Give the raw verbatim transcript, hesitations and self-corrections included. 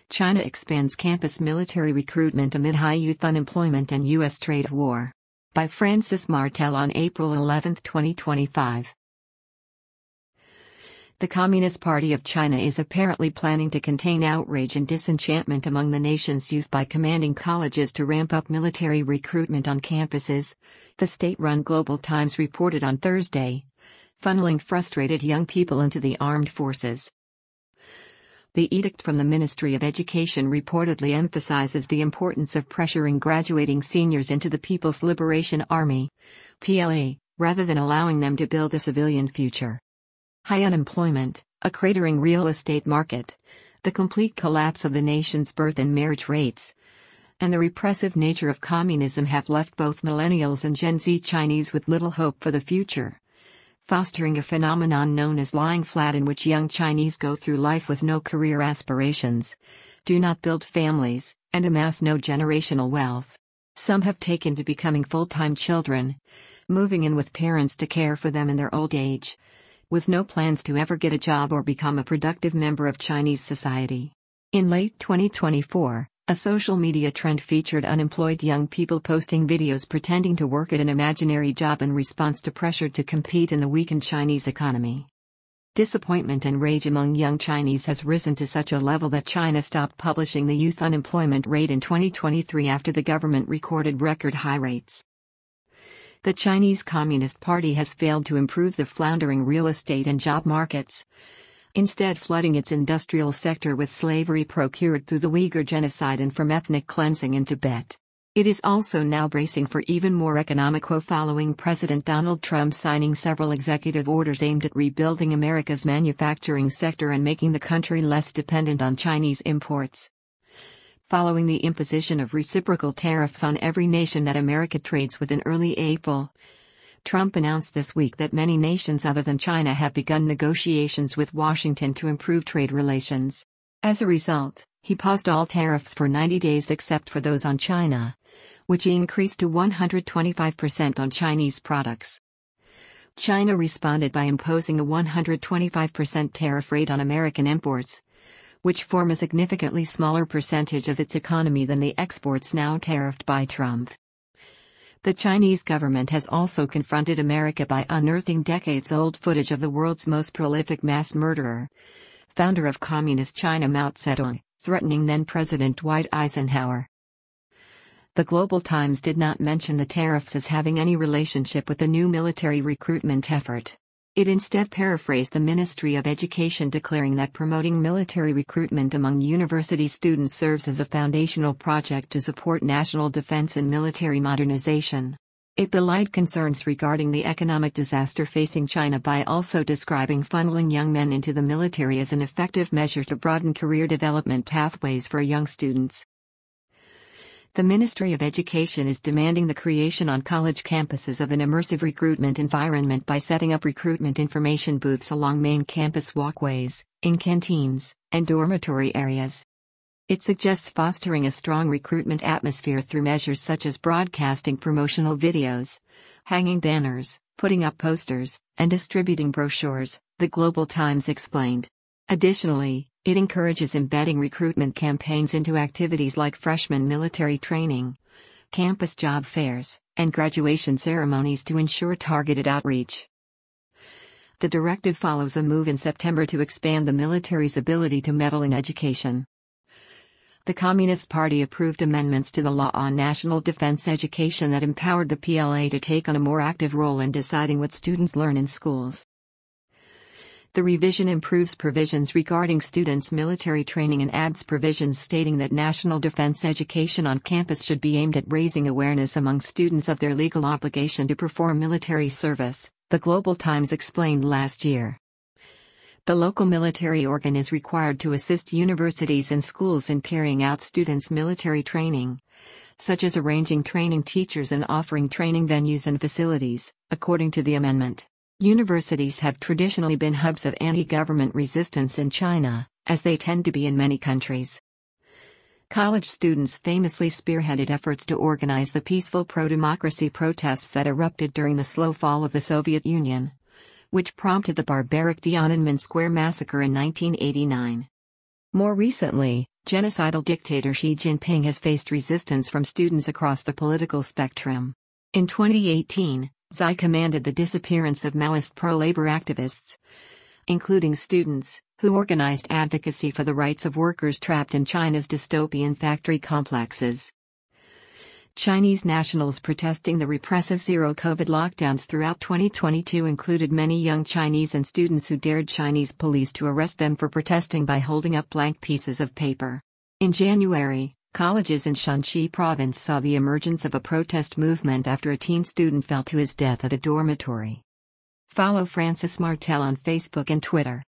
China expands campus military recruitment amid high youth unemployment and U S trade war. By Francis Martel on April eleventh, twenty twenty-five. The Communist Party of China is apparently planning to contain outrage and disenchantment among the nation's youth by commanding colleges to ramp up military recruitment on campuses, the state-run Global Times reported on Thursday, funneling frustrated young people into the armed forces. The edict from the Ministry of Education reportedly emphasizes the importance of pressuring graduating seniors into the People's Liberation Army, P L A, rather than allowing them to build a civilian future. High unemployment, a cratering real estate market, the complete collapse of the nation's birth and marriage rates, and the repressive nature of communism have left both millennials and Gen Z Chinese with little hope for the future, fostering a phenomenon known as lying flat, in which young Chinese go through life with no career aspirations, do not build families, and amass no generational wealth. Some have taken to becoming full-time children, moving in with parents to care for them in their old age, with no plans to ever get a job or become a productive member of Chinese society. In late twenty twenty-four, a social media trend featured unemployed young people posting videos pretending to work at an imaginary job in response to pressure to compete in the weakened Chinese economy. Disappointment and rage among young Chinese has risen to such a level that China stopped publishing the youth unemployment rate in twenty twenty-three after the government recorded record high rates. The Chinese Communist Party has failed to improve the floundering real estate and job markets, instead flooding its industrial sector with slavery procured through the Uyghur genocide and from ethnic cleansing in Tibet. It is also now bracing for even more economic woe following President Donald Trump signing several executive orders aimed at rebuilding America's manufacturing sector and making the country less dependent on Chinese imports. Following the imposition of reciprocal tariffs on every nation that America trades with in early April, Trump announced this week that many nations other than China have begun negotiations with Washington to improve trade relations. As a result, he paused all tariffs for ninety days except for those on China, which he increased to one hundred twenty-five percent on Chinese products. China responded by imposing a one hundred twenty-five percent tariff rate on American imports, which form a significantly smaller percentage of its economy than the exports now tariffed by Trump. The Chinese government has also confronted America by unearthing decades-old footage of the world's most prolific mass murderer, founder of Communist China Mao Zedong, threatening then-President Dwight Eisenhower. The Global Times did not mention the tariffs as having any relationship with the new military recruitment effort. It instead paraphrased the Ministry of Education declaring that promoting military recruitment among university students serves as a foundational project to support national defense and military modernization. It belied concerns regarding the economic disaster facing China by also describing funneling young men into the military as an effective measure to broaden career development pathways for young students. The Ministry of Education is demanding the creation on college campuses of an immersive recruitment environment by setting up recruitment information booths along main campus walkways, in canteens, and dormitory areas. It suggests fostering a strong recruitment atmosphere through measures such as broadcasting promotional videos, hanging banners, putting up posters, and distributing brochures, the Global Times explained. Additionally, it encourages embedding recruitment campaigns into activities like freshman military training, campus job fairs, and graduation ceremonies to ensure targeted outreach. The directive follows a move in September to expand the military's ability to meddle in education. The Communist Party approved amendments to the law on national defense education that empowered the P L A to take on a more active role in deciding what students learn in schools. The revision improves provisions regarding students' military training and adds provisions stating that national defense education on campus should be aimed at raising awareness among students of their legal obligation to perform military service, the Global Times explained last year. The local military organ is required to assist universities and schools in carrying out students' military training, such as arranging training teachers and offering training venues and facilities, according to the amendment. Universities have traditionally been hubs of anti-government resistance in China, as they tend to be in many countries. College students famously spearheaded efforts to organize the peaceful pro-democracy protests that erupted during the slow fall of the Soviet Union, which prompted the barbaric Tiananmen Square massacre in nineteen eighty-nine. More recently, Genocidal dictator Xi Jinping has faced resistance from students across the political spectrum. In twenty eighteen, Xi commanded the disappearance of Maoist pro-labor activists, including students, who organized advocacy for the rights of workers trapped in China's dystopian factory complexes. Chinese nationals protesting the repressive zero-COVID lockdowns throughout twenty twenty-two included many young Chinese and students who dared Chinese police to arrest them for protesting by holding up blank pieces of paper. In January, colleges in Shanxi province saw the emergence of a protest movement after a teen student fell to his death at a dormitory. Follow Francis Martel on Facebook and Twitter.